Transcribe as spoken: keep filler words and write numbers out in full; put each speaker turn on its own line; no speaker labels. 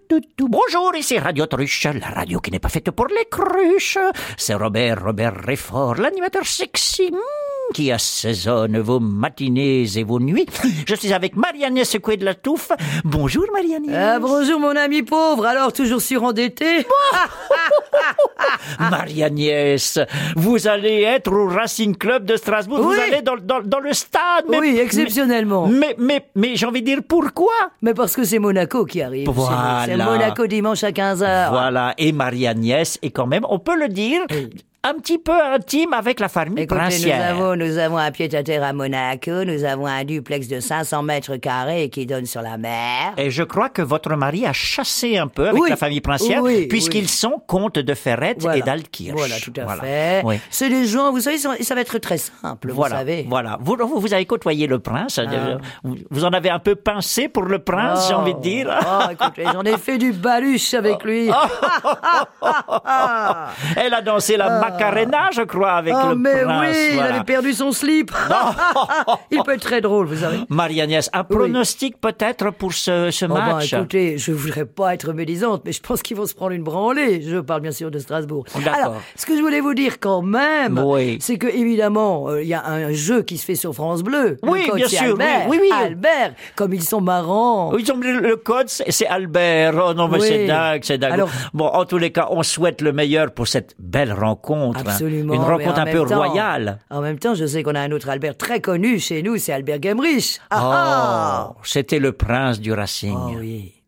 tout, tout. Bonjour, ici Radio Truche, la radio qui n'est pas faite pour les cruches. C'est Robert, Robert Réfort, l'animateur sexy hmm, qui assaisonne vos matinées et vos nuits. Je suis avec Marie-Agnès Secoué de la Touffe. Bonjour Marie-Agnès.
Ah, bonjour mon ami pauvre, alors toujours surendetté.
Marie-Agnès, vous allez être au Racing Club de Strasbourg,
Oui.
vous allez dans, dans, dans le stade. Mais,
Oui, exceptionnellement.
Mais, mais, mais, mais j'ai envie de dire pourquoi.
Mais parce que c'est Monaco qui arrive.
Voilà.
C'est c'est Monaco dimanche à quinze heures.
Voilà, et Marie-Agnès est quand même, on peut le dire,
Oui.
un petit peu intime avec la famille
Écoutez, nous
princière.
avons, nous avons un pied-à-terre à Monaco, nous avons un duplex de cinq cents mètres carrés qui donne sur la mer.
Et je crois que votre mari a chassé un peu avec
Oui.
la famille princière,
Oui,
puisqu'ils
oui.
sont comtes de Ferrette
Voilà.
et d'Altkirch.
Voilà, tout à
Voilà.
fait.
Oui.
C'est des gens, vous savez, ça va être très simple,
Voilà,
vous savez.
voilà. Vous, vous, vous avez côtoyé le prince. euh, Vous, vous en avez un peu pincé pour le prince, j'ai envie de dire.
Oh, écoutez, j'en ai fait du baluche avec lui.
Elle a dansé la Macarena, je crois, avec
Oh,
le
mais
prince.
oui, il
voilà.
avait perdu son slip. Il peut être très drôle, vous savez.
Marie-Agnès, un pronostic peut-être pour ce, ce
Oh ben,
match.
écoutez, je voudrais pas être médisante, mais je pense qu'ils vont se prendre une branlée. Je parle bien sûr de Strasbourg.
D'accord.
Alors, ce que je voulais vous dire quand même,
Oui.
c'est que évidemment, euh, il y a un jeu qui se fait sur France Bleu. Le
Oui,
code,
bien
c'est
sûr, oui,
Albert.
oui, oui.
Albert, comme ils sont marrants.
Oui, ils ont mis le code, c'est c'est Albert. Oh non, mais
Oui.
c'est dingue, c'est dingue.
Alors-
bon, en tous les cas, on souhaite le meilleur pour cette belle rencontre. hein.
Absolument.
Une
mais
rencontre
en
un
même
peu
temps-
royale.
En même temps, je sais qu'on a un autre Albert très connu chez nous, c'est Albert Gemrich. Ah,
Oh,
ah.
c'était le prince du Racing.
Oh oui.